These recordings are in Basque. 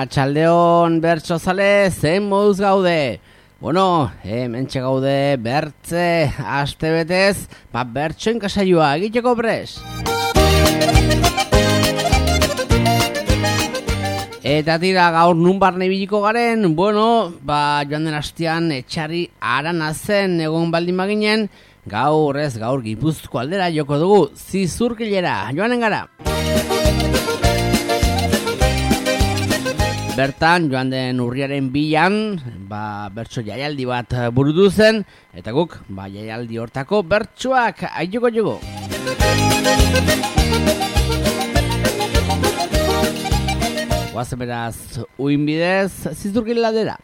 Arratsaldeon bertsozale, zein moduz gaude? Bueno, hementxe gaude bertze astebetez, bertsoen kasaioa egiteko pres. Eta tira, gaur nun barne biliko garen, joan den astean etxari arana zen egon baldin baginen, gaur Gipuzko aldera joko dugu, Zizurkilera, joanen gara. Bertan, joan den urriaren 2an, bertso jaialdi bat burutu zen, eta guk, jaialdi hortako bertsoak aituko jugu. Guazen beraz, uin bidez, Zizurkil aldera.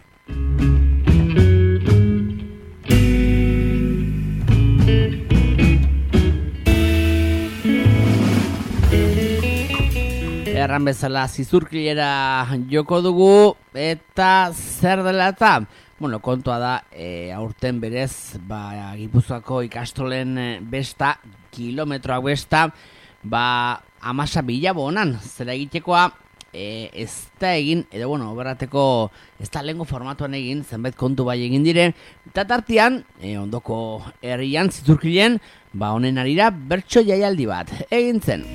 Erran bezala Zizurkilera joko dugu, eta zer dela eta? Kontua da, aurten berez, Gipuzkoako ikastolen besta, kilometroak besta, amasa bilabonan, zera egitekoa, ez da egin, edo oberateko, ez da lehenko formatuan egin, zenbait kontu bai egin dire, eta tartian, ondoko herrian, Zizurkilen, honen arira, bertso jaialdi bat, egin zen.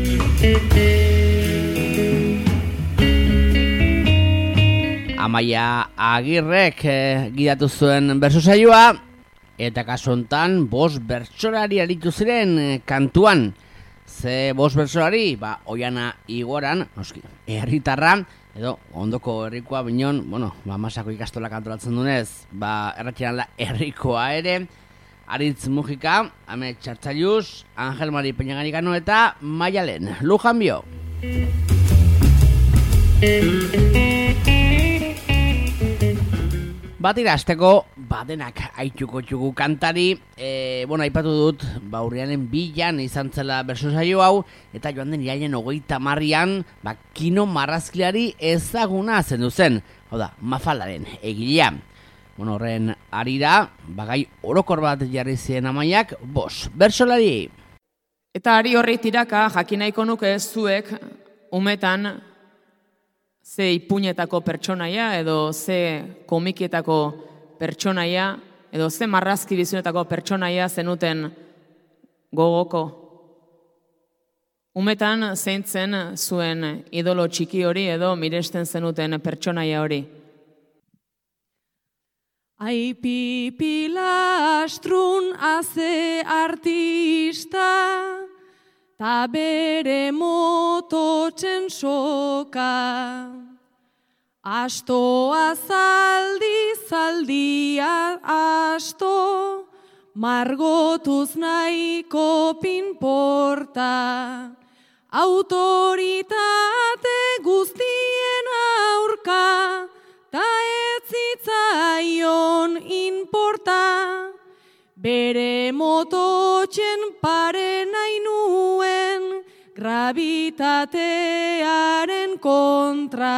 Amaia Agirrek gidatu zuen bertso saioa, eta kasu hontan 5 bertsolari aritu ziren kantuan. Ze 5 bertsolari, Oiana Igoran, noski, herritarra, edo ondoko herrikoa binon, Masako ikastola kantolatzen dunez, erratxeran da herrikoa ere, Aritz Mujika, Ame Txartzailuz, Angel Mari Peñagarikano eta Maialen, Lujan bio. Batira azteko, denak aituko txugu kantari, aipatu dut, urriaren 2an izan zela berso saio hau, eta joan den iraien 30an, Kino Marrazkilari ezaguna zendu zen, hau da, Mafaldaren egilea. Horren arira, gai orokor bat jarri ziren Amaiak, 5 bersolari. Eta ari horri tiraka, jakinaiko nuke zuek, umetan, ze ipuñetako pertsonaia, edo ze komikietako pertsonaia, edo ze marrazki bizunetako pertsonaia zenuten gogoko. Umetan zeintzen zuen idolo txiki hori edo miresten zenuten pertsonaia hori. Ai pipila astrun aze artista, ta bere mototzen soka. Asto zaldia asto, margotuz nahiko pinporta. Autoritate guztien aurka, ta ez zitzaion inporta. Bere mototzen pare nahi nuen, gravitatearen kontra.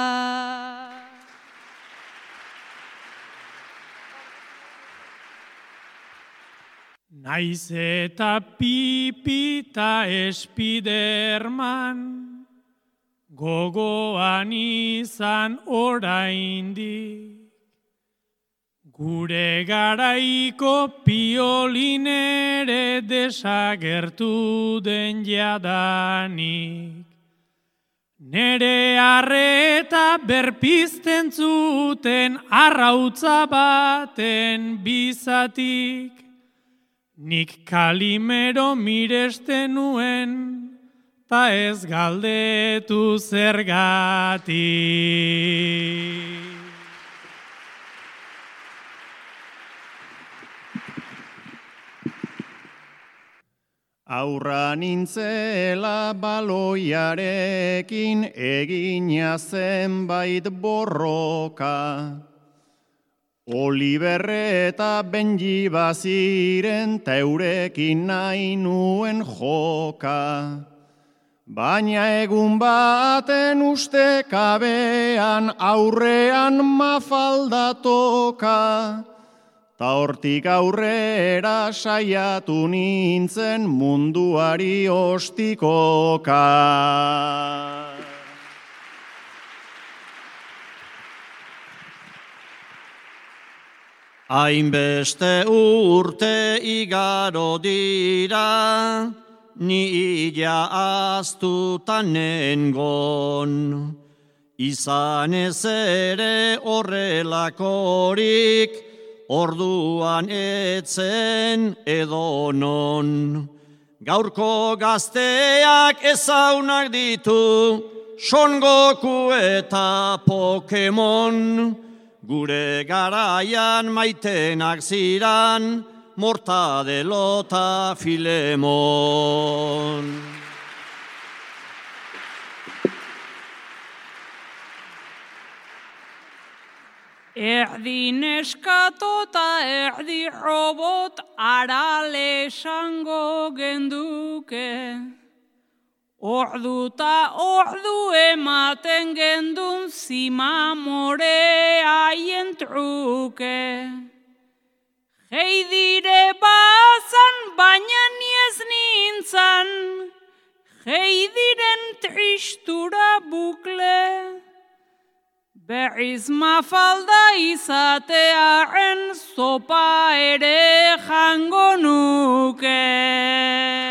Naiz eta pipita Spiderman, gogoan izan oraindik. Gure garaiko piolinere desagertu den jadanik. Nere arreta berpizten zuten arrautza baten bizatik. Nik Kalimero miresten nuen, ta ez galdetu zergatik. Aurra nintzela baloiarekin egina zenbait borroka. Oliver eta Benji baziren teurekin nahi nuen joka. Baina egun baten ustekabean aurrean Mafalda toka. Ta hortik aurrera saiatu nintzen munduari ostikoka. 「 Aurra nintzela baloiarekin egina zenbait borroka. Oliver eta Benji baziren teurekin nahi nuen joka. Baina egun baten ustekabean aurrean Mafalda toka. Ta hortik aurrera saiatu nintzen munduari ostikoka. Aurra nintzela baloiarekin egina zenbait borroka. Oliver eta Benji baziren teurekin nahi nuen joka. Baina egun baten ustekabean aurrean Mafalda toka. Ta hortik aurrera saiatu nintzen munduari ostikoka. Hainbeste urte igaro dira, ni ila aztutan nengon. Izan ez ere horrelakorik, orduan etzen edonon. Gaurko gazteak ezaunak ditu, Son Goku eta Pokemon. Gure garaian maitenak ziran, Mortadelo eta Filemon. Erdi neskato eta erdi robot arale esango genduke. Ordu ta ordu ematen gendun zima more haien truke. Hei dire bazan baina ni ez nintzan, hei diren tristura bukle. Berriz mafalda izatearen zopa ere jango nuke.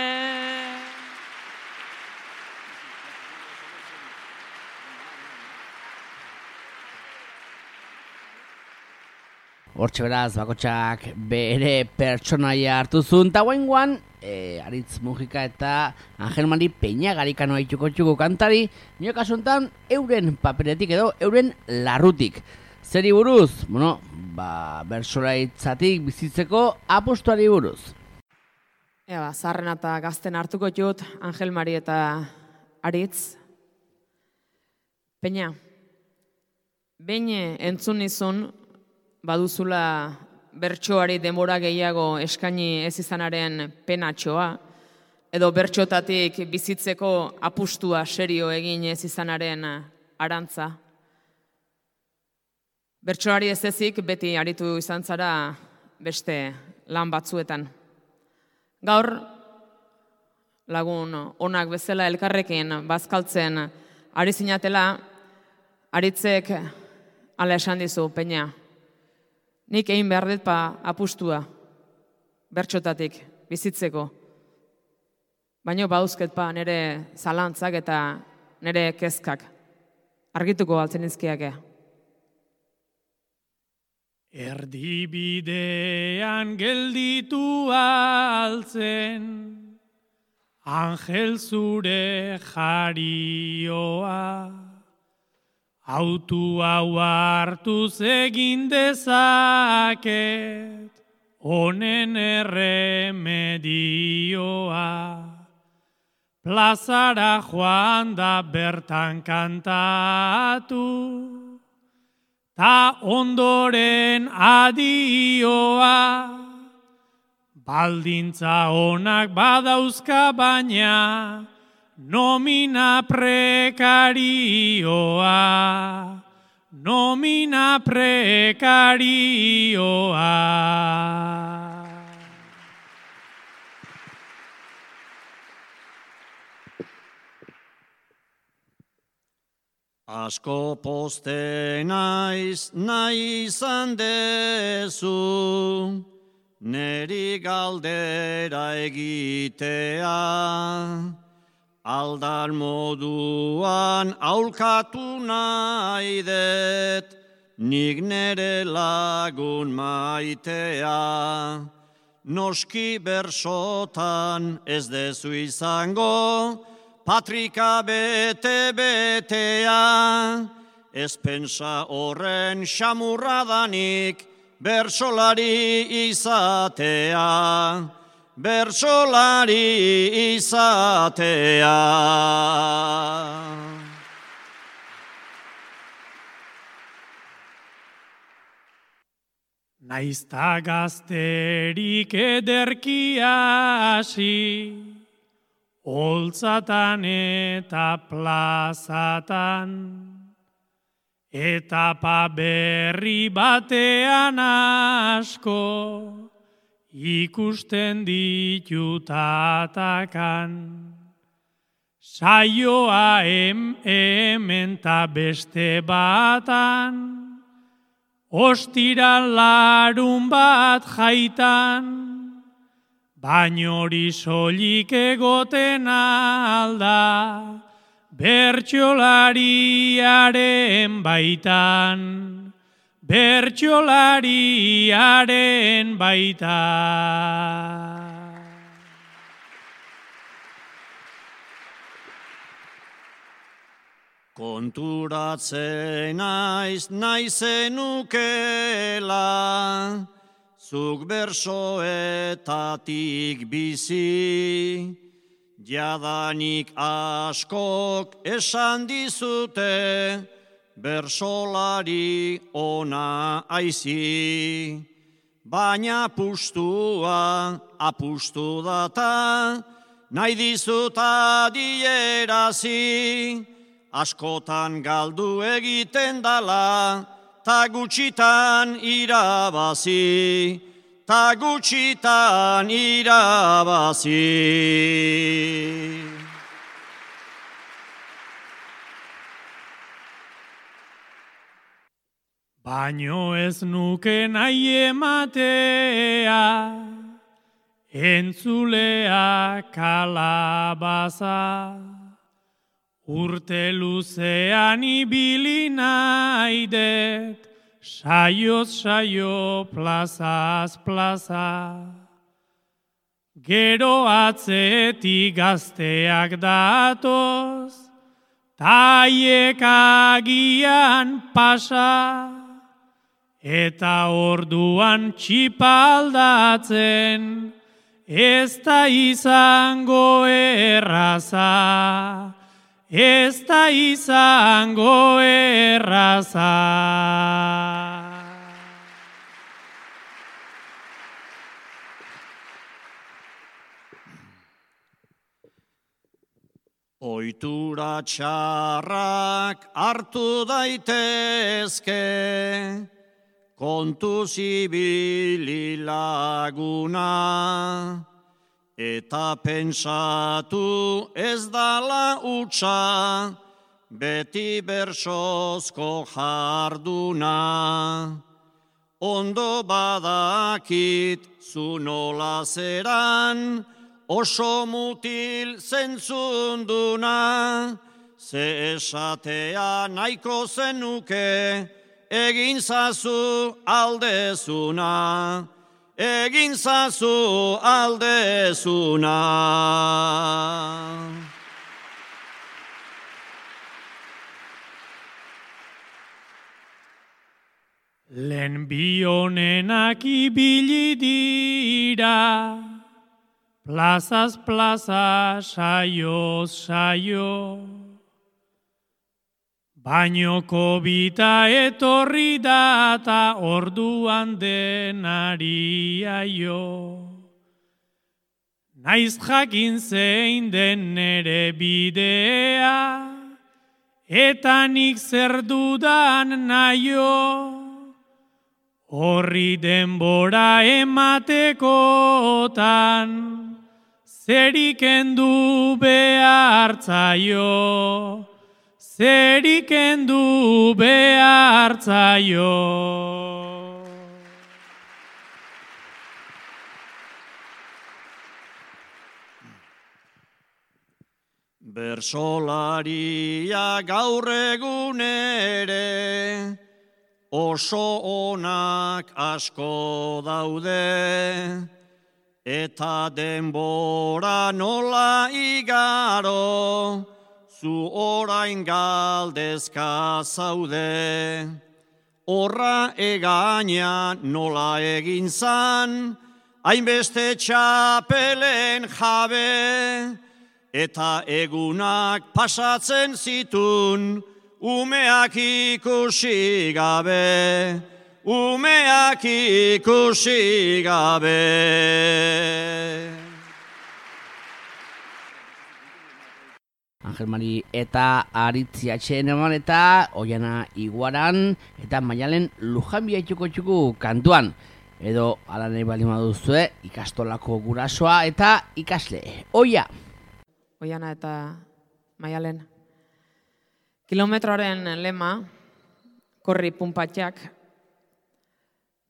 Hortxe beraz, bakotxak bere pertsonaia hartu zuen, eta guaingoan, Aritz Mujika eta Angel Mari Peña garikanoa txuko kantari, nio kasuntan euren paperetik edo euren larrutik. Zeri buruz? Bueno, bertsolaritzatik bizitzeko apostuari buruz. Zaharren eta gazten hartuko jut, Angel Mari eta Aritz. Peña, behin entzun nizun, baduzula bertsoari denbora gehiago eskaini ez izanaren penatxoa, edo bertsotatik bizitzeko apustua serio egin ez izanaren arantza. Bertsoari ez ezik beti aritu izan zara beste lan batzuetan. Gaur, lagun onak bezala elkarrekin bazkaltzen ari zinatela, Aritzek ala esan dizu, Peña. Nik egin behar dut apustua, bertsotatik, bizitzeko. Baina bauzket nire zalantzak eta nire kezkak. Argituko altzen izkiake. Erdibidean gelditu altzen, Angel zure jarioa. Autu hau hartuz egin dezaket, honen erremedioa. Plazara joan da bertan kantatu, ta ondoren adioa. Baldintza onak badauzka baina, nomina prekarioa, nomina prekarioa. Asko poste naiz nahi izan dezu, neri galdera egitea. Aldar moduan aulkatu nahi det, nik nere lagun maitea. Noski bersotan ez dezu izango, patrika bete-betea. Ez pensa horren xamurradanik, bersolari izatea. Bertsolari izatea. Naizta gazterik ederki hasi, holtzatan eta plazatan, etapa berri batean asko, ikusten ditutatakan. Saioa hemen ta beste batan, ostiral larun bat jaitan, baino hori soilik egoten alda, bertsolariaren baitan, bertsolariaren baitan. Konturatzen naizenukela, zuk bersoetatik bizi, jadanik askok esan dizute, bersolari ona aizi. Baina apustua apustu data, nahi dizut adierazi, askotan galdu egiten dala, ta gutxitan irabazi, ta gutxitan irabazi. Baino ez nuke nahi ematea, entzulea kalabaza, urte luzean ibili nahi det, saioz saio plazaz plaza. Gero atzetik gazteak datoz, taiek agian pasa, eta orduan txipaldatzen, ez da izango erraza. Ez da izango erraza. Ohitura txarrak hartu daitezke, kontuz ibili laguna, eta pentsatu ez dala utxa, beti bersozko jarduna. Ondo badakit zu nola zeran, oso mutil zentzunduna, ze esatea nahiko zenuke, egin zazu aldezuna. Egin zazu aldezuna. Lehen bi honenak ibili dira, plazaz plaza, saioz saio. Baino kobita etorri data orduan denari aio. Naiz jakin zein den nere bidea, eta nik zer dudan naio. Horri denbora ematekotan, zerik endu behartzaio. Zerik endu behartzaio. Bersolaria gaur egun ere, oso onak asko daude, eta denbora nola igaro, zu orain galdezka zaude. Horra egaina nola egin zan, hainbeste txapelen jabe, eta egunak pasatzen zitun, umeak ikusi gabe, umeak ikusi gabe. Angel Mari eta Aritzi atxeen eman eta Oiana Iguaran eta Maialen Lujanbia txuko kantuan. Edo ala nahi bali maduzue ikastolako gurasoa eta ikasle. Oia! Oiana eta Maialen. Kilometroaren lema, korri punpatxak,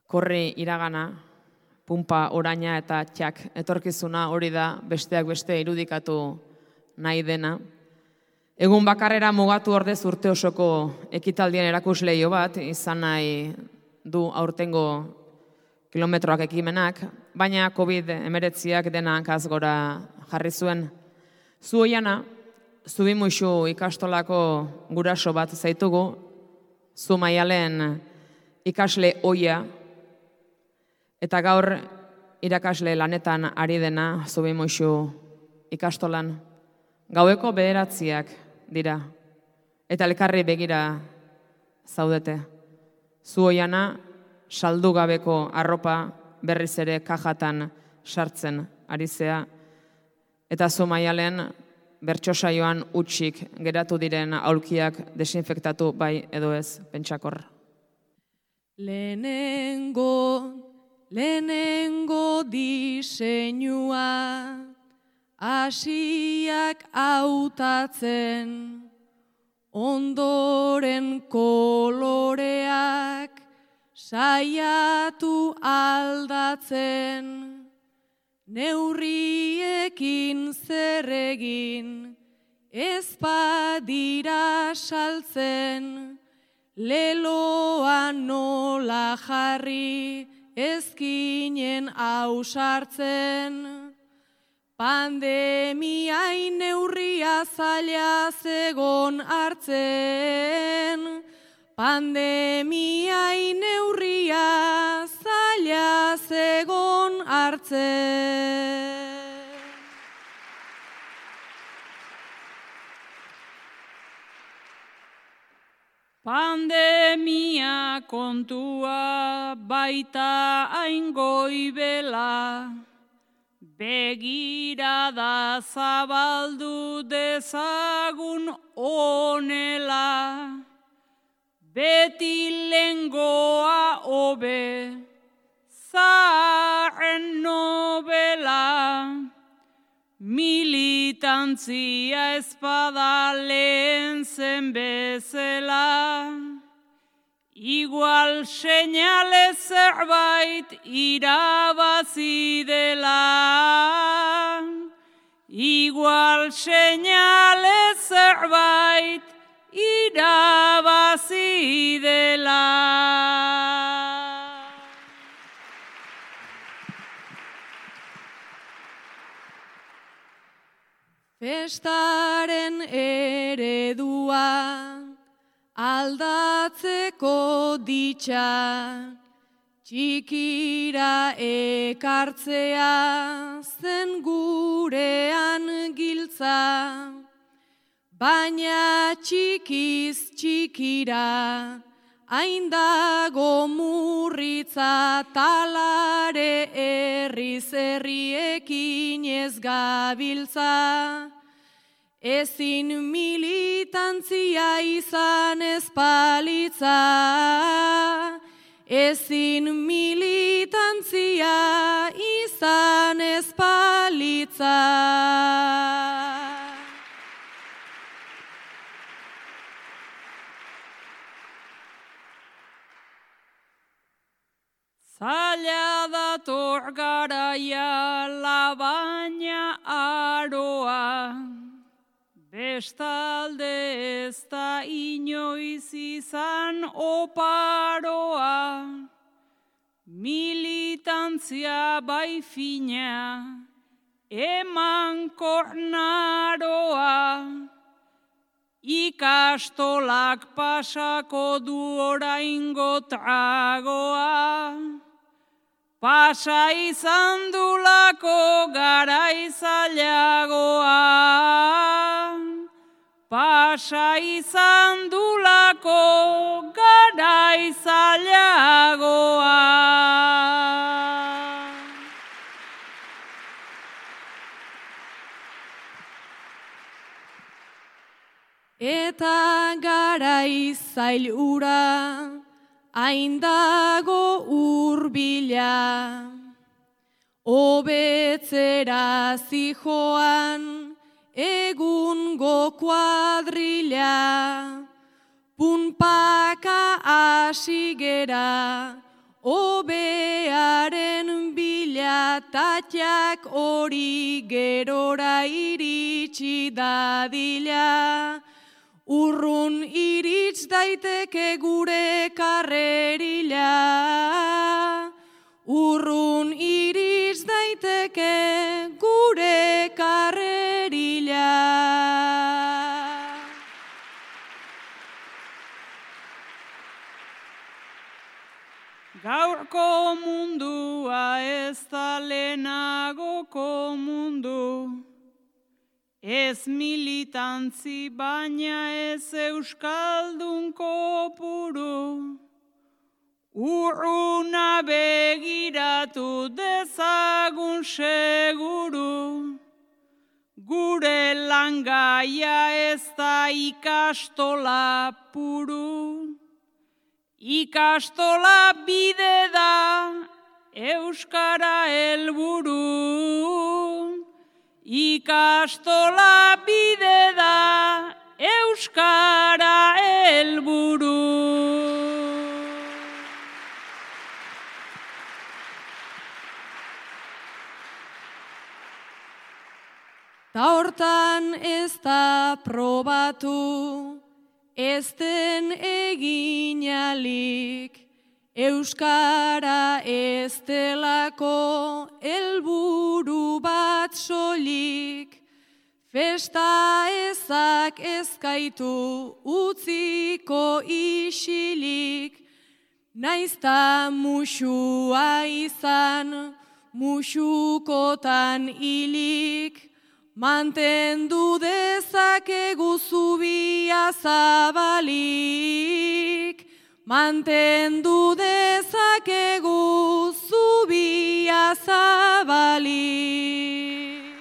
korri iragana, pumpa oraina eta txak etorkizuna hori da besteak beste irudikatu nahi dena. Egun bakarrera mugatu ordez urte osoko ekitaldien erakusleio bat, izan nahi du aurtengo kilometroak ekimenak, baina COVID-19 dena hankaz gora jarri zuen. Zu oiana, Zubimuxu ikastolako guraso bat zaitugu, zu Maialen ikasle oia, eta gaur irakasle lanetan ari dena Zubimuxu ikastolan. Gaueko 9 dira, eta elkarri begira zaudete. Zu oiana, saldu gabeko arropa berriz ere kajatan sartzen ari zea, eta zu Maialen bertsosaioan utxik geratu diren aulkiak desinfektatu bai edo ez, pentsakor. Lehenengo diseinua, hasiak hautatzen, ondoren koloreak saiatu aldatzen, neurriekin zer egin, ez badira saltzen, leloa nola jarri, ezkinen ausartzen. Pandemiai neurria zaila zegon hartzen, pandemiai neurria zaila zegon hartzen. Pandemia kontua baita hain goibela, begirada zabaldu dezagun onela, beti lengoa hobe, zaharren nobela, militantzia ezpada lehen zen bezala, igual seinale zerbait irabazi dela, igual seinale zerbait irabazi dela. Festaren eredua aldatzeko ditxa, txikira ekartzea zen gurean giltza, baina txikiz txikira hain dago murritza, talare herriz herriekin ez gabiltza. Ezin militantzia izan ez palitza, ezin militantzia izan ez palitza. Zaila dator garaia labaina aroa, bestalde ez da inoiz izan oparoa, militantzia bai fina, eman kornaroa, ikastolak pasako du oraingo tragoa, pasa izan dulako garai zailagoa, pasa izan dulako garai zailagoa. Eta garai zail ura, hain dago urbila, hobetzera zijoan egungo kuadrila, punpaka hasi gera Obearen bila tatxak hori gerora iritsi dadila. Urrun irits daiteke gure karrerila. Urrun irits daiteke gure karrerila. Gaurko mundua ez da lehenagoko mundu, ez militantzi baina ez euskaldun kopuru. Urruna begiratu dezagun seguru, gure langaia ez da ikastola puru. Ikastola bide da euskara helburu. Ikastola bide da euskara helburu. Ta hortan ez da probatu, ez den eginalik, euskara ez delako helburu bat soilik. Festa ezak ezkaitu utziko isilik, naizta musua izan, musukotan hilik. Mantendu dezakegu zubia zabalik, mantendu dezakegu zubia zabalik.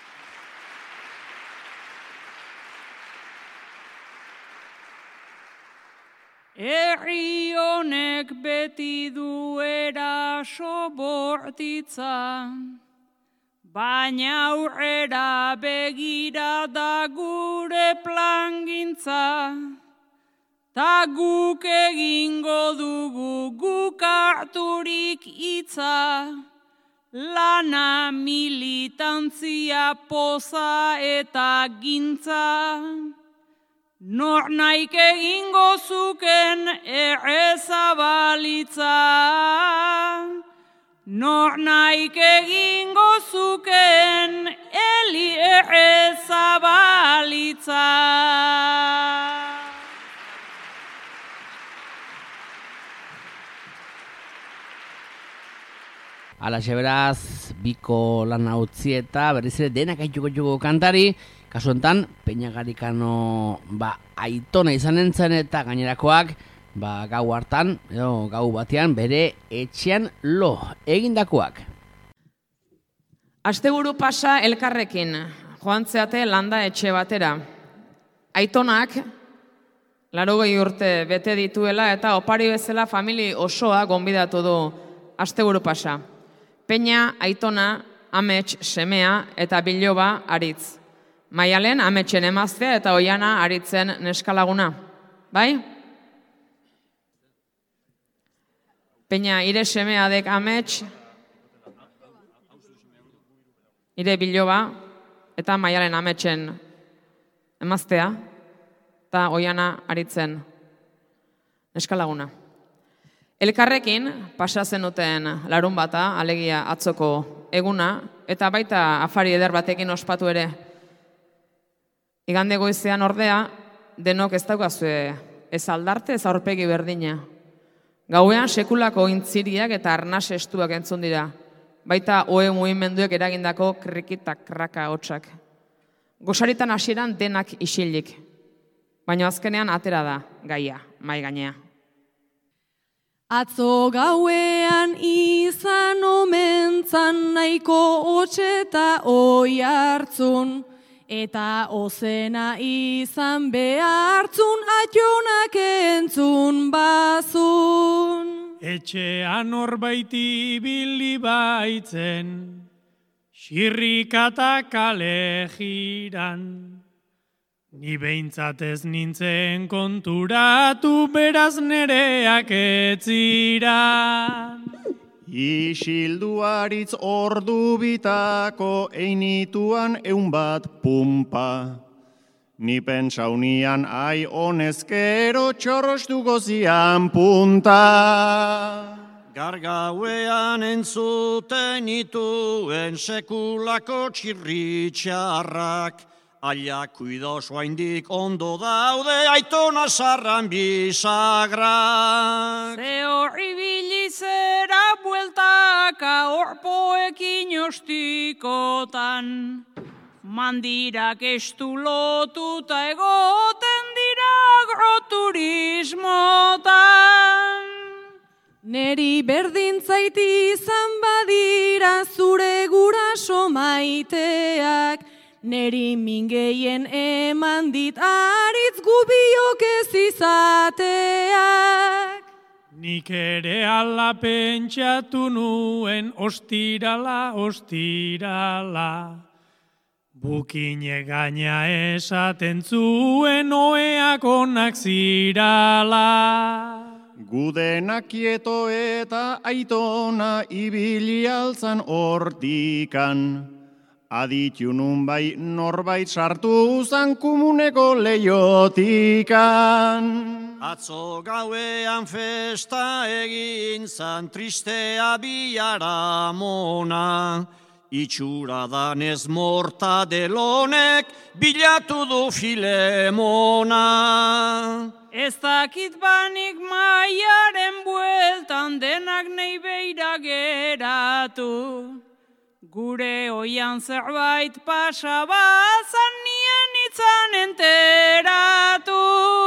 Herri honek beti du eraso bortitza, baina aurrera begira da gure plangintza, ta guk egingo dugu guk harturik hitza, lana militantzia poza eta gintza, nor naik egingo zuken errezabalitza. Nor naik egingo zuken eli errezabalitza. Alaxe beraz, biko lana utzi eta berriz ere denak aituko kantari, kasu enten, Peña Garikano aitona izanen zen eta gainerakoak gau hartan, edo gau batean, bere etxean lo egindakoak. Asteburu pasa elkarrekin, joan zeate landa etxe batera. Aitonak, 80 urte bete dituela eta opari bezala famili osoa gonbidatu du asteburu pasa. Peña, Aitona, amets semea eta biloba aritz. Maialen ametsen emaztea eta Oiana aritzen neskalaguna. Bai? Peña, ire semea dek amets, ire biloba eta Maialen ametsen emaztea eta Oiana aritzen neskalaguna. Elkarrekin pasa zenuten larun bata, alegia atzoko eguna, eta baita afari eder batekin ospatu ere. Igande goizean ordea, denok ez daukazue ez aldarte ez aurpegi berdina. Gauean sekulako intziriak eta arnas estuak entzun dira, baita oe mugimenduek eragindako krikitak kraka hotsak. Gosaritan hasieran denak isilik, baina azkenean atera da gaia, mai gainea. Atzo gauean izan omentzan nahiko hotxeta oi hartzun, eta ozena izan behartzun atxonak entzun bazun. Etxean horbaiti ibili baitzen, xirrikata kale jiran, Ni behintzat ez nintzen konturatu, beraz nereak etziran. Isilduaritz ordu bitako einituan 100 pumpa. Ni pentsaunian ai honezkero txorrostuko zian punta. Gargauean entzuten ituen sekulako txirritxarrak, aia kuidoso haindik ondo daude aitona sarran bisagrak. Ze horri bilizera bueltaka orpoekin ostikotan, mandirak estu lotuta egoten dira agroturismotan. Neri berdin zait izan badira zure guraso maiteak, neri mingeien eman dit aritz gubiok ez izateak. Nik ere ala pentsatu nuen ostirala. Bukine gaina esaten zuen oeak onak zirala. Gudenak kieto eta aitona ibili altzan hortikan. Aditu nun bai norbait sartu zan komuneko leiotikan. Atzo gauean festa egin zan tristea biaramona. Itxura danez mortadelonek bilatu du Filemona. Ez dakit banik maiaren bueltan denak nei beira geratu. Gure oian zerbait pasa bazan nien itzan enteratu.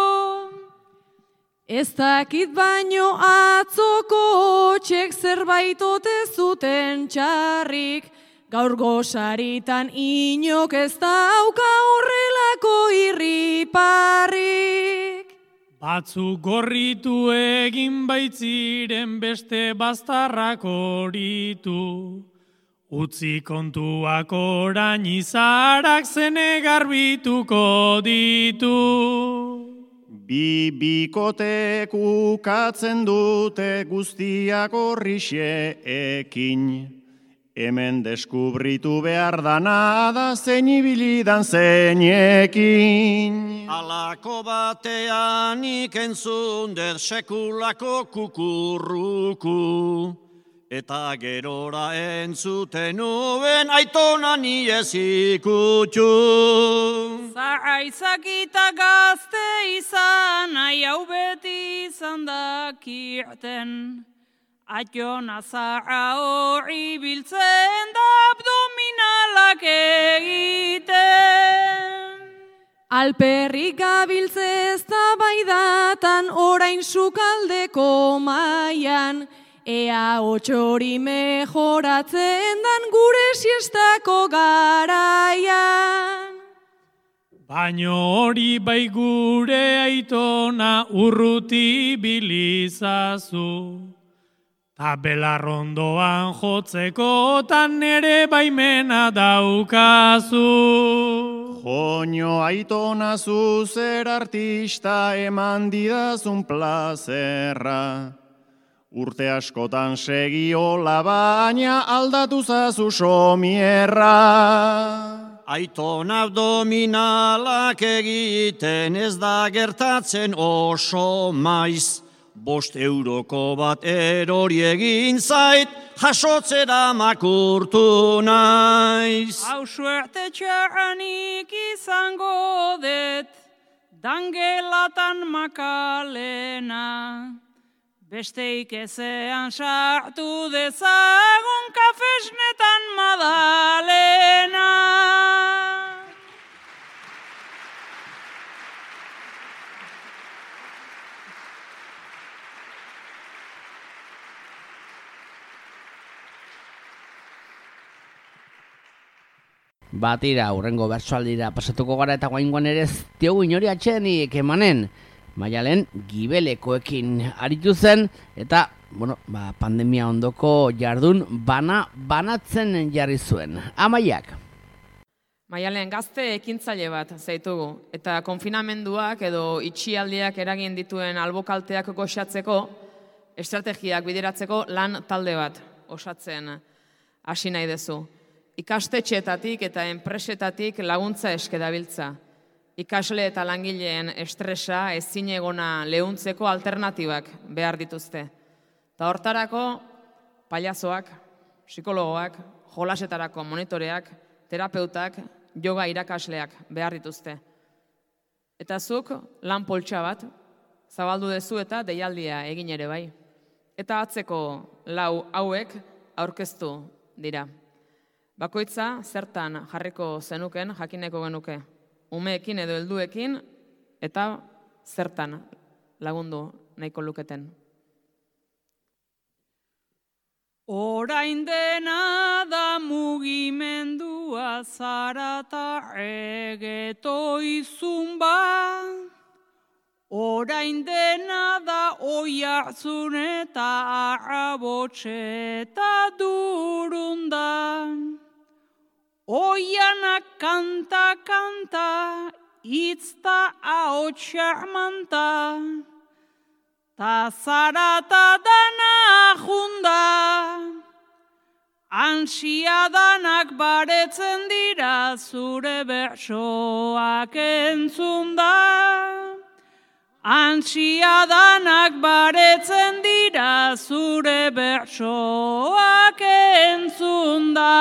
Ez dakit baino atzoko txek zerbait ote zuten txarrik, gaur gosaritan inok ez dauka horrelako irriparrik. Batzuk gorritu egin baitziren beste baztarrak horitu. Utzi kontuak orain izarak zene garbituko ditu. Bikotek ukatzen dute guztiak horrixeekin. Hemen deskubritu behar dana da zein ibilidan zeinekin. Alako batean ikentzun dut sekulako kukurruku. Eta gerora entzuten nuen aitona ni ez ikutu. Zaraitzak eta gazte izan, nahi hau beti izan dakirten. Aiona zarra hori biltzen da abdominalak egiten. Alperrik gabiltze ez da baidatan orain sukaldeko maian, ea otxori mejoratzen dan gure siestako garaian. Baino hori bai gure aitona urruti bilizazu. Ta belarrondoan jotzeko tan nere baimena daukazu. Joño aitona zuzer artista eman didazun plazerra. Urte askotan segiola baina aldatu zazu somierra. Aitona abdominalak egiten ez da gertatzen oso maiz. 5 euroko bat erori egin zait, jasotzera makurtu naiz. Hau suerte txarranik izango det, dangelatan makalena. Besteik ezean sartu dezagun kafesnetan Madalena. Batira, hurrengo bertsoaldira pasatuko gara eta guaingoan ere ez diogu inori atxedenik emanen. Maialen gibelekoekin aritu zen eta pandemia ondoko jardun banatzen jarri zuen. Amaiak. Maialen gazte ekintzaile bat zaitugu, eta konfinamenduak edo itxialdiak eragin dituen albokalteak goxatzeko, estrategiak bideratzeko lan talde bat osatzen hasi nahi duzu. Ikastetxeetatik eta enpresetatik laguntza eske dabiltza. Ikasle eta langileen estresa ezinegona leuntzeko alternatibak behar dituzte. Eta hortarako pailazoak, psikologoak, jolasetarako monitoreak, terapeutak, yoga irakasleak behar dituzte. Eta zuk lan poltsa bat zabaldu dezu eta deialdia egin ere bai. Eta atzeko lau hauek aurkeztu dira. Bakoitza zertan jarriko zenuken jakineko genuke. Umeekin edo helduekin eta zertan lagundu nahiko luketen. Orain dena da mugimendua zarata egeto izun ba. Orain dena da oiarzun eta arrabotxe eta durunda. Oianak kanta, itzta ahotsa manta. Ta zarata dana junda, ansia danak baretzen dira zure bertsoak entzunda. Ansia danak baretzen dira zure bertsoak entzunda.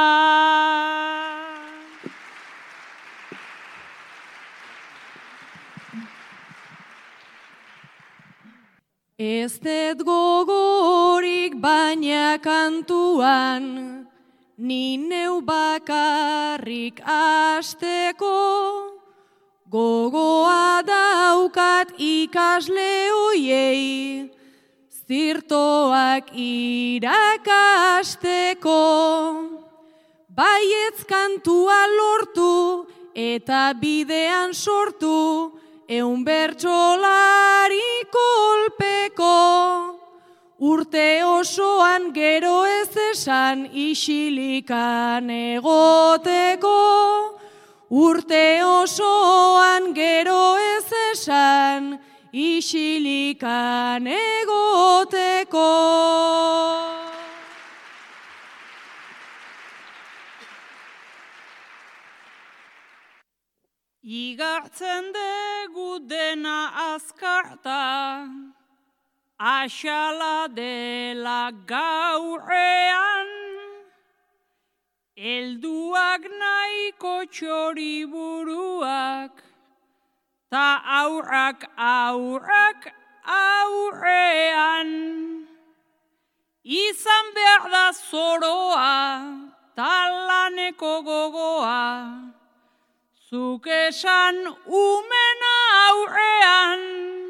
Ez dut gogorik baina kantuan, ni neu bakarrik asteko, gogoa daukat ikasle hoiei, zirtoak irakasteko. Baietz kantua lortu eta bidean sortu, eun bertsolari kolpeko. Urte osoan gero ez esan isilikan egoteko. Urte osoan gero ez esan isilikan egoteko. Igartzen dugu dena azkarta, axala dela gaurrean, helduak nahiko txoriburuak, ta aurrak aurrean. Izan behar da zoroa, ta laneko gogoa, zuk esan umena aurrean,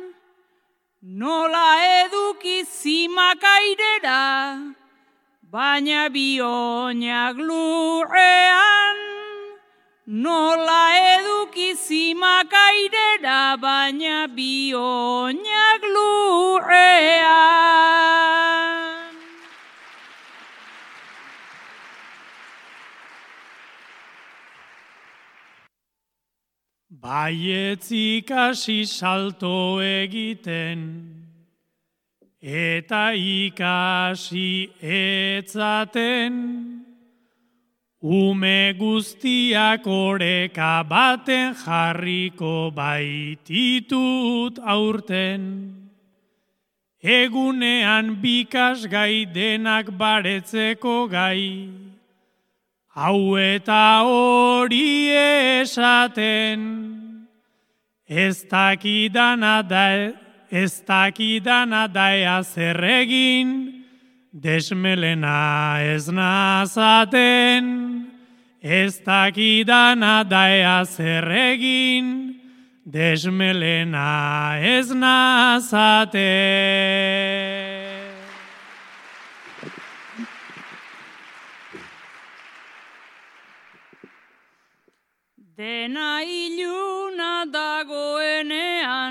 nola eduki zimakairera, baina bioinak lurrean. Nola eduki zimakairera, baina bioinak lurrean. Baietz ikasi salto egiten, eta ikasi etzaten, ume guztiak oreka baten jarriko baititut aurten. Egunean bikasgai denak baretzeko gai, hau eta hori esaten, ez dakidana da ea zer egin, desmelena ez nazaten. Ez dakidana da ea zer egin, desmelena ez nazaten. Dena iluna dagoenean,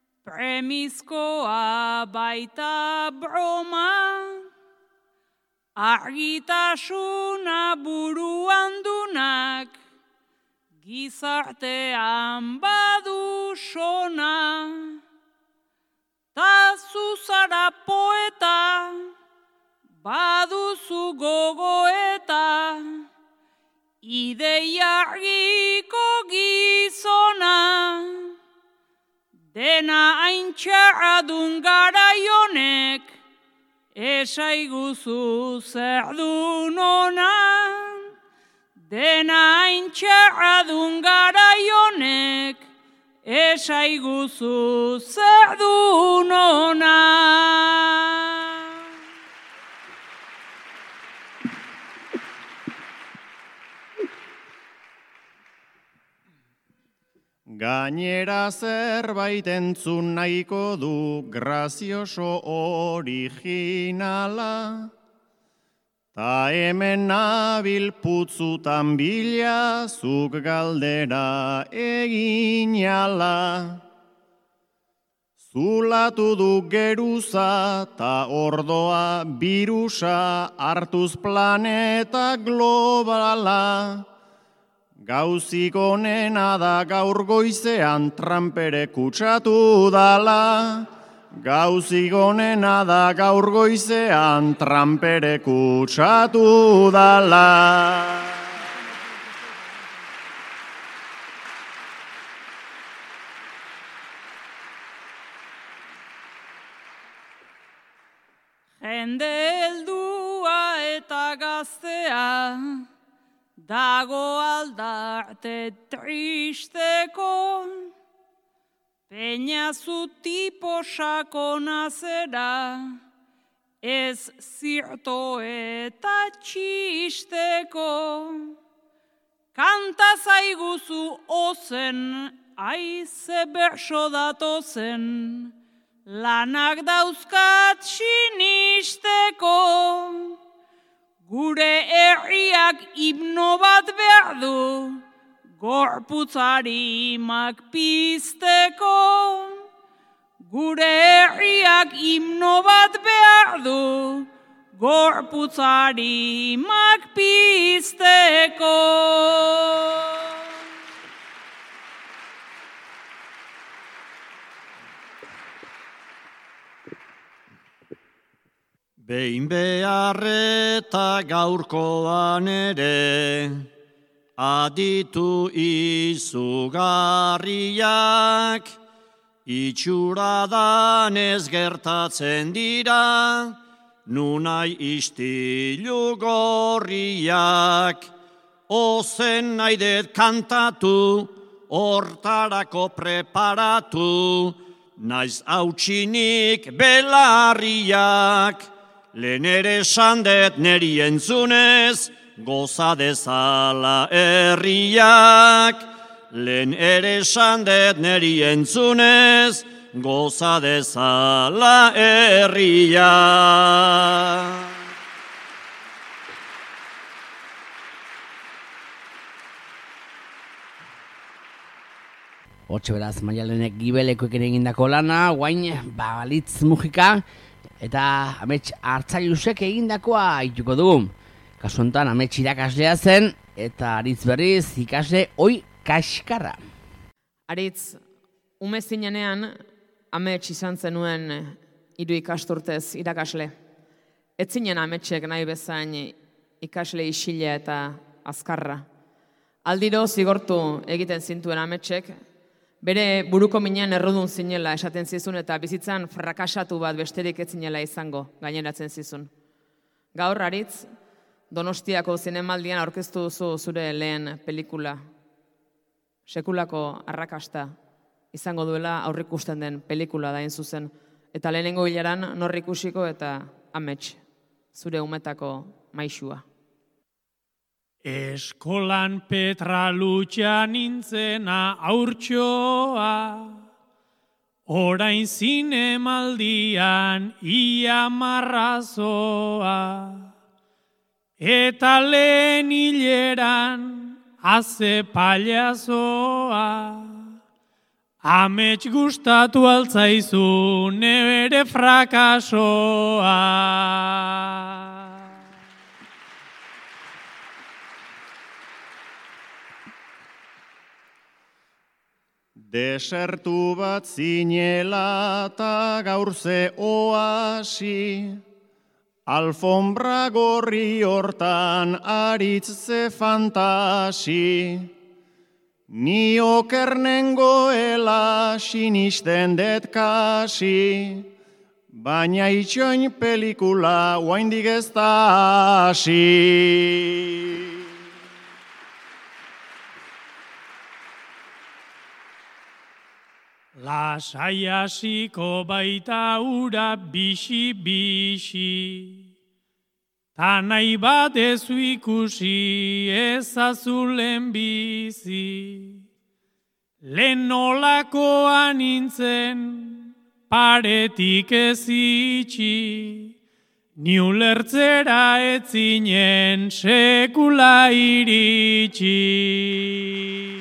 premizkoa baita broma, argitasuna buruan dunak, gizartean badu sona, ta zuzara poeta, baduzu gogoeta, ideiargiko gizona, dena aintxarradun garaionek, esaiguzu zer dun ona, dena aintxarradun garaionek, esaiguzu zer dun ona. Gainera zerbait entzun nahiko du grazioso originala, ta hemen nabil putzutan bila zuk galdera eginala. Zulatu du geruza ta ordoa birusa hartuz planeta globala. Gauzik onena da gaur goizean tranpere kutsatu dala. Gauzik onena da gaur goizean tranpere kutsatu dala. Jende heldua eta gaztea, dago aldarte tristeko, peinazu tipo sakona zera, ez zirto eta txisteko. Kanta zaiguzu ozen, aize berso datozen, lanak dauzkat sinisteko. Gure herriak himno bat behar du, gorputzarimak pizteko. Gure herriak himno bat behar du, gorputzarimak pizteko. Behin beharreta gaurkoan ere, aditu izugarriak, itxuradanez gertatzen dira, nunai istilu gorriak. Ozen naidet kantatu, hortarako preparatu, naiz hautsinik belarriak. Lehen ere sandet neri entzunez, goza dezala herriak. Lehen ere sandet neri entzunez, goza dezala herriak. Hortxe beraz, Maialenek Gibelekoekin egindako lana, guain Balitz Mujika, eta amets Hartzailusek egindakoa ituko dugu. Kasu honetan amets irakaslea zen, eta Aritz berriz ikasle oi kaskarra. Aritz, ume zinenean, amets izan zenuen 3 ikasturtez irakasle. Ez zinen ametsek nahi bezain ikasle isila eta azkarra. Aldiro zigortu egiten zintuen ametsek, bere buruko minean errudun zinela esaten zizun eta bizitzan frakasatu bat besterik ez zinela izango gaineratzen zizun. Gaur, Aritz, Donostiako zinemaldian aurkeztu duzu zure lehen pelikula. Sekulako arrakasta izango duela aurrikusten den pelikula da hain zuzen. Eta lehenengo hilaran norri ikusiko eta amets, zure umetako maisua. Eskolan petralutxa nintzena aurtxoa, orain zinemaldian ia marrazoa, eta lehen hileran haze paliazoa, amets gustatu altzaizu nebere frakasoa. Desertu bat zinela ta gaur ze oasi, alfombra gorri hortan aritz ze fantasi, ni okernengoela sinisten det kasi, baina itxoin pelikula oaindik ez da hasi. Lasai hasiko baita ura bixi-bixi, ta nahi badezu ikusi ezazulen bizi. Lehen nolakoa nintzen paretik ez itxi, ni ulertzera etzinen sekula iritsi.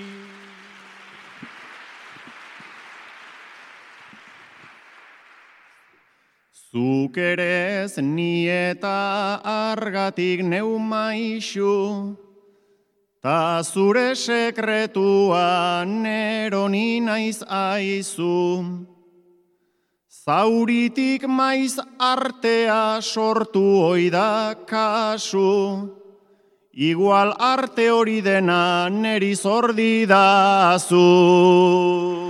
Zuk ere ez ni eta argatik neu maixu, ta zure sekretua nero ni naiz aizu. Zauritik maiz artea sortu oida kasu, igual arte hori dena neri zordidazu.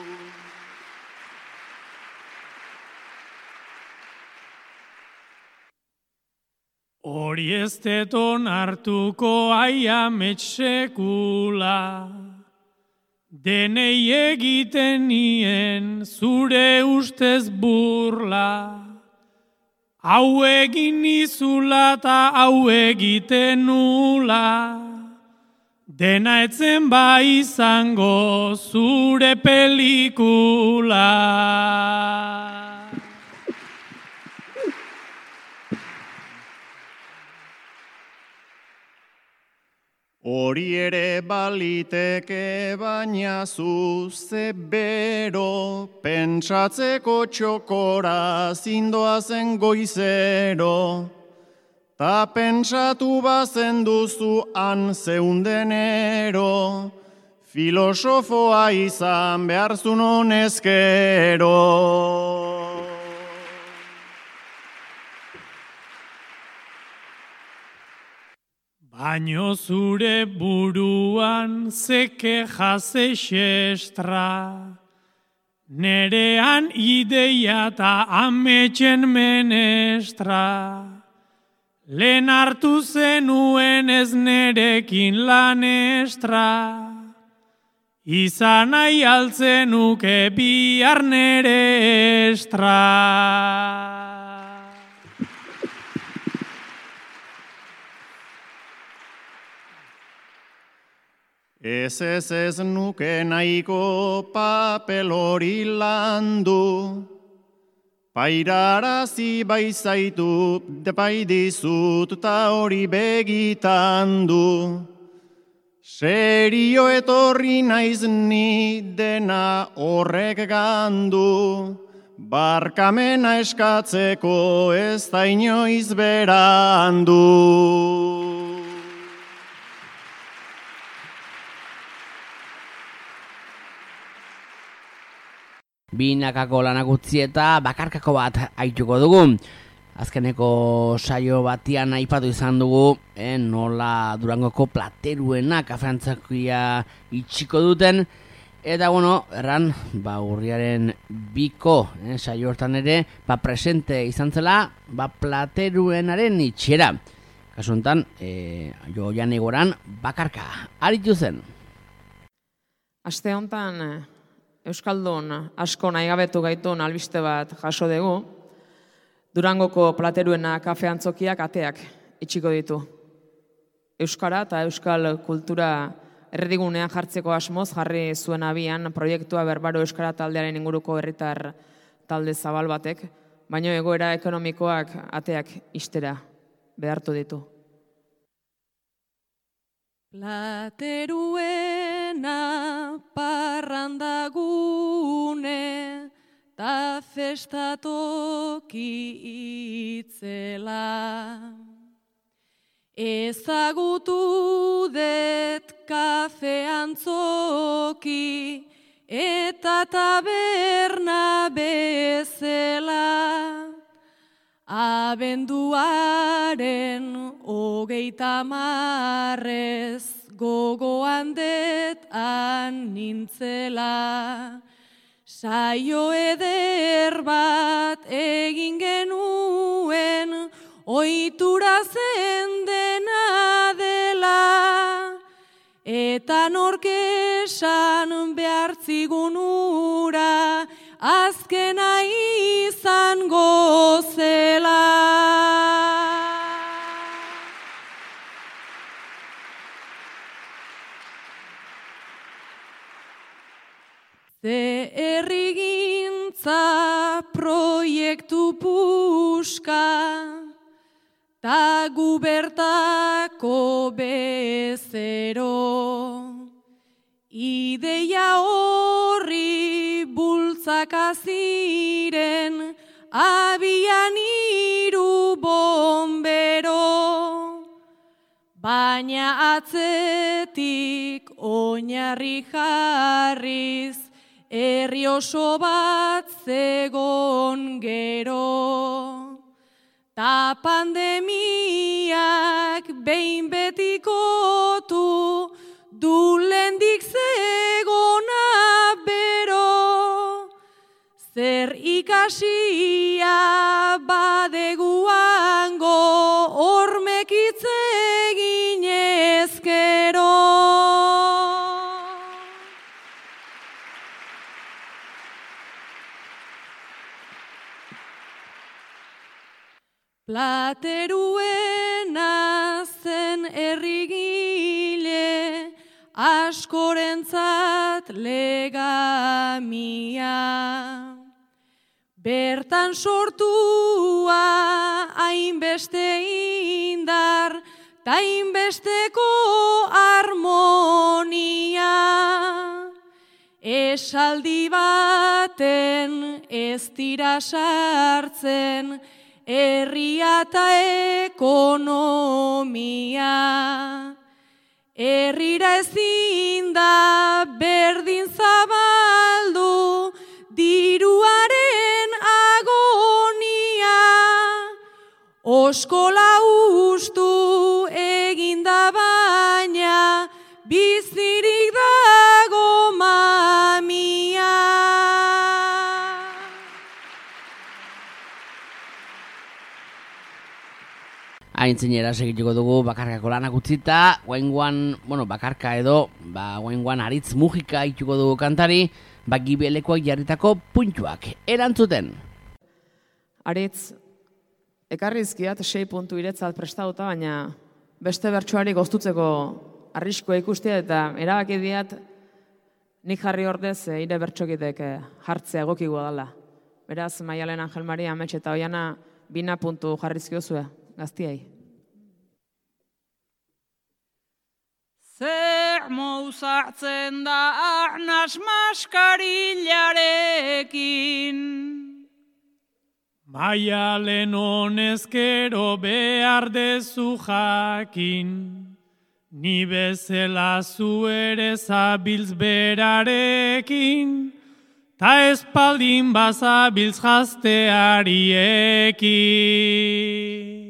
Hori ez deton hartuko aiamets sekula, denei egiten nien zure ustez burla. Hau egin nizula eta hau egiten nula, dena etzen bai izango zure pelikula. Hori ere baliteke baina zu ze bero, pentsatzeko txokora zindoazen goizero. Ta pentsatu bazen duzu han zeundenero, filosofoa izan beharzun honezkero. Baino zure buruan zeke jaze xestra, nerean ideia eta ametxen menestra. Lehen hartu zenuen ez nerekin lanestra, izan nahi altzenuke bihar nere estra. Ez nuke nahiko papel hori landu, pairarazi baizaitu bai dizut ta hori begitan du. Serio etorri naiz ni dena horrek gandu, barkamena eskatzeko ez da inoiz berandu. Binakako lanak utzi eta bakarkako bat aituko dugu. Azkeneko saio batian aipatu izan dugu, nola Durangoko plateruena kafeantzakia itxiko duten. Eta bueno, erran, urriaren 2 saio hortan ere, presente izan zela, plateruenaren itxera. Kasu honetan, Joian Egoran bakarka aritu zen. Aste honetan Euskaldun asko nahigabetu gaitun albiste bat jaso dugu, Durangoko plateruena kafeantzokiak ateak itxiko ditu. Euskara eta euskal kultura erdigunean jartzeko asmoz jarri zuen abian proiektua Berbaro Euskara taldearen inguruko herritar talde zabal batek, baino egoera ekonomikoak ateak ixtera behartu ditu. Plateruena parrandagune ta festatoki itzela. Ezagutu det kafeantzoki eta taberna bezala. Abenduaren 30 gogoan detan nintzela. Saio eder bat egin genuen, ohitura zen dena dela. Eta nork esan behartzigun ura, azkena izango zela. Ze herrigintza proiektu puska, ta gu bertako bezero. Ideia horri bultzaka ziren, abian 3 bombero. Baina atzetik oinarri jarriz, herri oso bat zegon gero. Ta pandemiak behin betikotu, dulendik zegona bero. Zer ikasia badeguango, hormek hitz egin ezkero. Plateruena zen herrigile, askorentzat legamia. Bertan sortua hainbeste indar, ta hainbesteko harmonia. Esaldi baten ez dira sartzen, herria eta ekonomia. Herrira ezin da berdin zabaldu, diruaren agonia. Oskola ustu eginda baina, bizirik dago mamia. Aintzinera segituko dugu bakarkako lanak utzita, guaingoan, bakarka edo, guaingoan Aritz Mujika ituko dugu kantari, Gibelekoak jarritako puntuak erantzuten. Aritz, ekarrizkiat 6 puntu iretzat prestauta, baina beste bertsoari goztutzeko arriskoa ikustea eta erabaki diat nik jarri ordez ire bertsokitek jartzea egokigua dela. Beraz, Maialen Angel Maria Amets eta Oiana 2 puntu jarrizkiozue. Gaztiai. Zer mouzartzen da arnaz maskarillarekin. Maialen honezkero behar dezu jakin, ni bezala zu ere zabiltz berarekin, ta espaldin bazabiltz jazteariekin.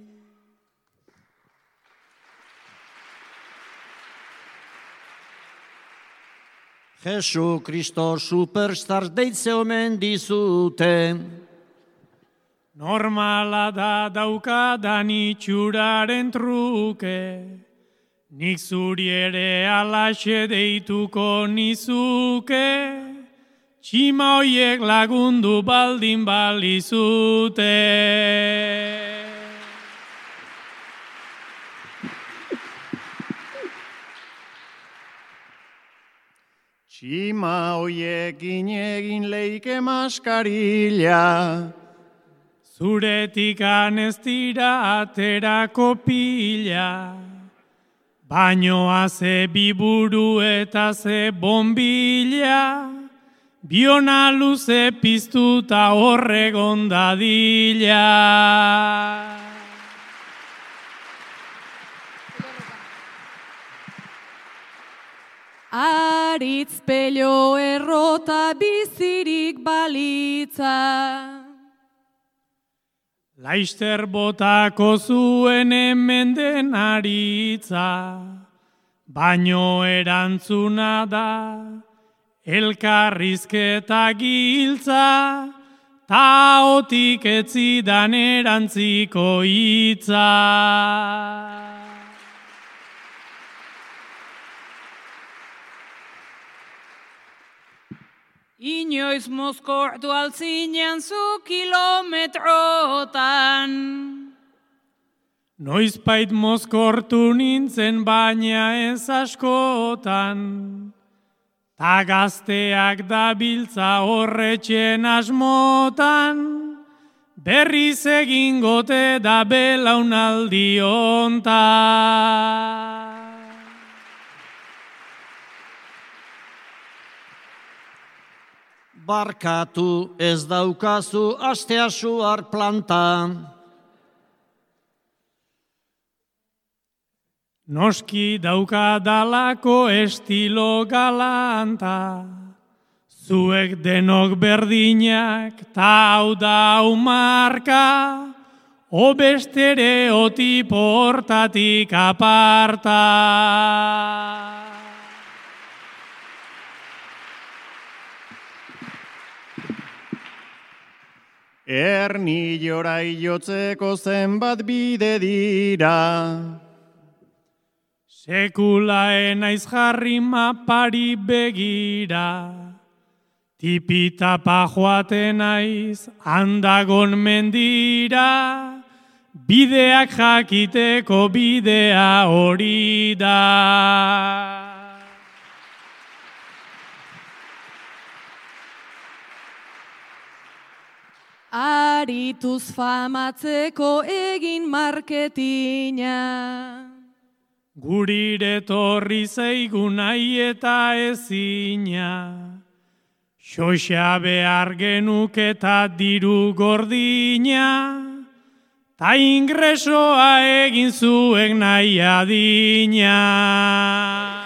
Jesu Kristo superstars deitze omen dizute. Normala da daukadan itxuraren truke, nik zuri ere alaxe deituko nizuke, txima hoiek lagundu baldin balizute. Txima hoiekin egin leike maskarilla. Zuretik ez dira aterako pila, baino haze biburu eta ze bombilla, biona luze piztuta horregon dadila. Aritz pello errota bizirik balitza. Laister botako zuen hemen den aritza, baino erantzuna da, elkarrizketa giltza, ta otik etzidan erantziko hitza. Inoiz mozkortu altzinen zu kilometrotan. Noizbait mozkortu nintzen baina ez askotan, ta gazteak dabiltza horretxen asmotan, berriz egingote da belaunaldi hontan. Barkatu ez daukazu asteasuar planta. Noski dauka dalako estilo galanta, zuek denok berdinak, ta hau da hau marka, obestere otipo hortatik aparta. Ernilora jotzeko zenbat bide dira. Sekula enaiz jarri mapari begira, tipitapa joaten naiz handagon mendira, bideak jakiteko bidea hori da. Arituz famatzeko egin marketina. Gurire torri zeigu nahi eta ezina, xoxa behar genuk eta diru gordina, ta ingresoa egin zuen nahi adina.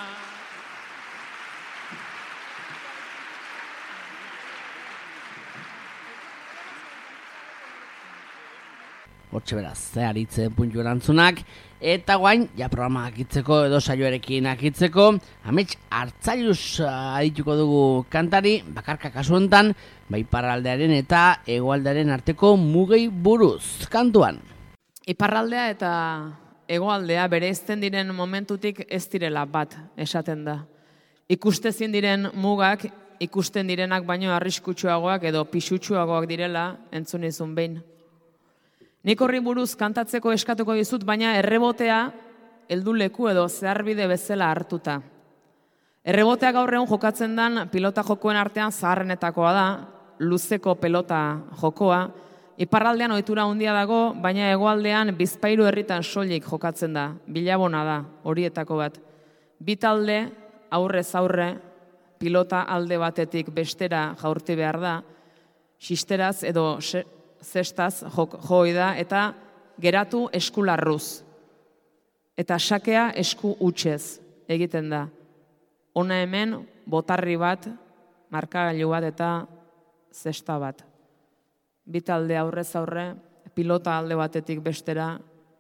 Hortxe beraz, aritzen puntu erantzunak, eta guain, ja programa akitzeko edo saioarekin akitzeko, amets Hartzailuz adituko dugu kantari, bakarka kasu hontan, bai iparraldearen eta hegoaldearen arteko mugei buruz, kantuan. Iparraldea eta hegoaldea bereizten diren momentutik ez direla bat, esaten da. Ikustezin diren mugak, ikusten direnak baino arriskutsuagoak edo pisutsuagoak direla entzun izun behin. Nik horri buruz kantatzeko eskatuko dizut, baina errebotea heldu leku edo zeharbide bezala hartuta. Errebotea gaur egun jokatzen den pilota jokoen artean zaharrenetakoa da, luzeko pelota jokoa. Iparraldean ohitura handia dago, baina hegoaldean Bizpahiru herritan soilik jokatzen da, bilabona da, horietako bat. Bi talde aurrez aurre, pilota alde batetik bestera jaurti behar da, xisteraz edo zestaz joi da, eta geratu eskularruz. Eta sakea esku hutsez egiten da. Hona hemen botarri bat, markagailu bat eta zesta bat. Bi talde aurrez aurre, pilota alde batetik bestera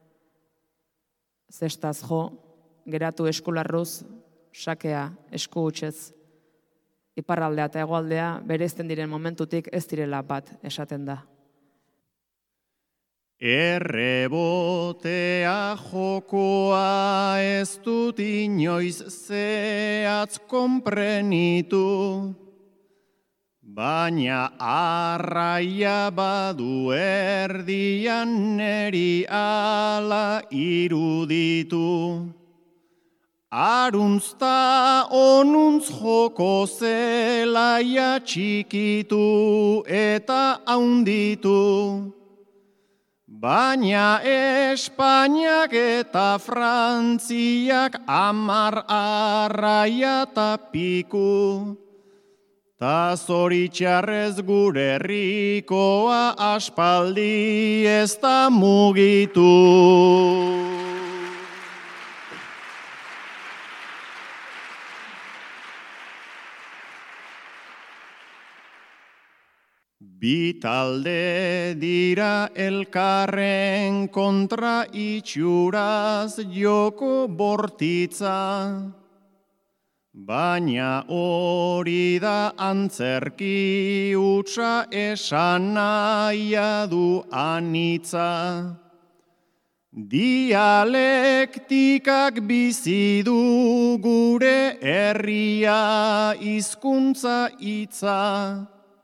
zestaz jo, geratu eskularruz, sakea esku hutsez. Iparraldea eta hegoaldea bereizten diren momentutik ez direla bat esaten da. Errebotea jokoa ez dut inoiz zehatz konprenitu, baina arraia badu erdian neri ala iruditu. Aruntzta onuntz joko zelaia txikitu eta haunditu. Baina Espainiak eta Frantziak 10 arraia eta piku. Ta zoritxarrez gure herrikoa aspaldi ez da mugitu. Bi talde dira elkarren kontra itxuraz joko bortitza, baina hori da antzerki utza esan nahia du anitza. Dialektikak bizi du gure herria hizkuntza hitza,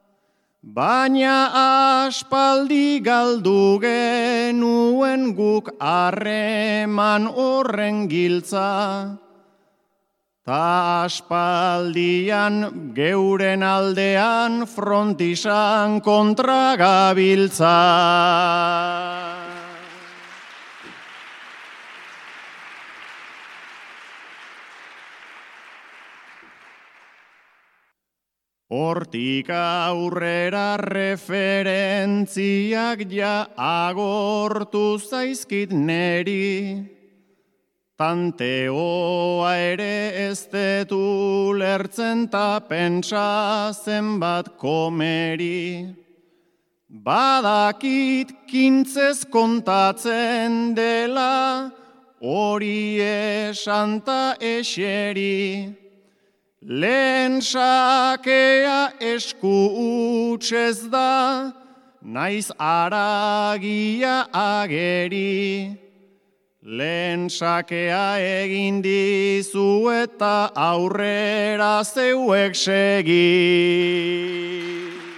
baina aspaldi galdu genuen guk harreman horren giltza. Ta aspaldian geuren aldean frontisan kontra gabiltza. Hortik aurrera referentziak ja agortu zaizkit neri, tanteoa ere ez detu lertzen ta pentsa zenbat komeri. Badakit kintzez kontatzen dela hori esanta eseri, lehen sakea esku utzez da, naiz aragia ageri. Lehen sakea egin dizu eta aurrera zeuek segi.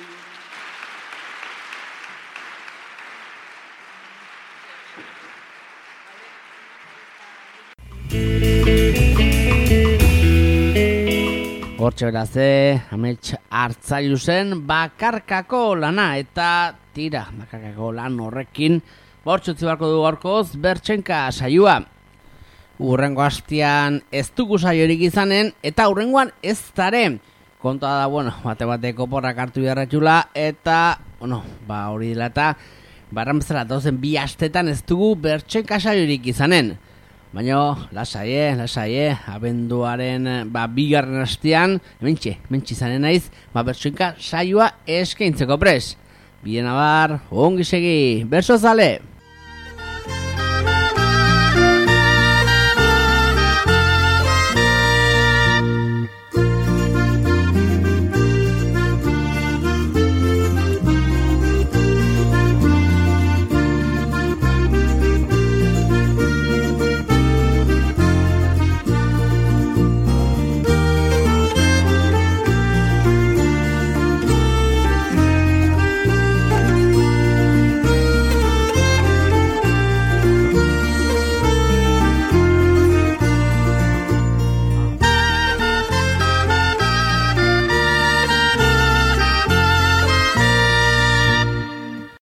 Hortxe beraz, amets hartzailuzen bakarkako lana, eta tira, bakarkako lan horrekin, bortxutzi barko du gaurkoz bertsenka saioa. Urrengo hastian ez dugu saiorik izanen, eta urrengoan ez dare. Kontua da, bate-bateko porrak hartu beharretxula, eta, hori dela eta, barran bezala dozen bi hastetan ez dugu bertsenka saiorik izanen. Baina, lasai, abenduaren bigarren hastean, mentxe izanen naiz, bertsenka saioa eskaintzeko pres. Bien abar, ongi segi, berso zale!